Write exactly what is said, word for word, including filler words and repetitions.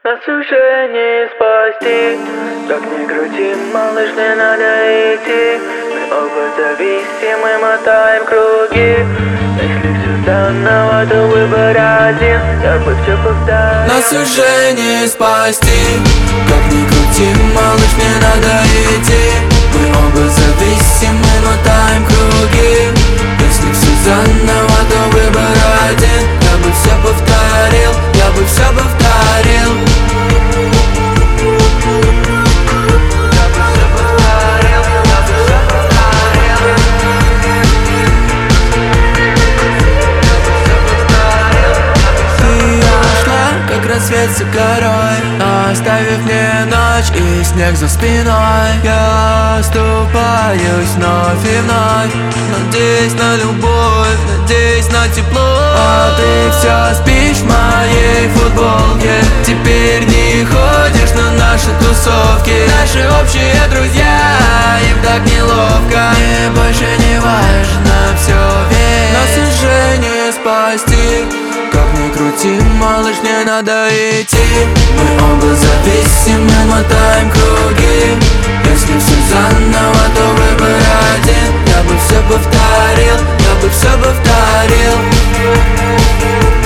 Нас уже не спасти. Как ни крути, малыш, не надо идти. Мы оба зависимы, мотаем круги. Если все заново, то выбор один. Я бы все повторил. Нас уже не спасти. Как ни крути, малыш, не надо идти. Мы оба зависимы, мотаем круги. Если все заново, то выбор один. Я бы все повторил, я бы все повторил. Рассвет за горой, оставив мне ночь и снег за спиной. Я оступаюсь вновь и вновь, надеюсь на любовь, надеюсь на тепло. А ты все спишь в моей футболке. Теперь не ходишь на наши тусовки. Наши общие друзья, им так неловко. Мне больше не важно все, ведь нас уже не спасти. Как ни крути, малыш, не надо идти. Мы оба зависимы, мотаем круги. Если все заново, то выбор один. Я бы все повторил, я бы все повторил.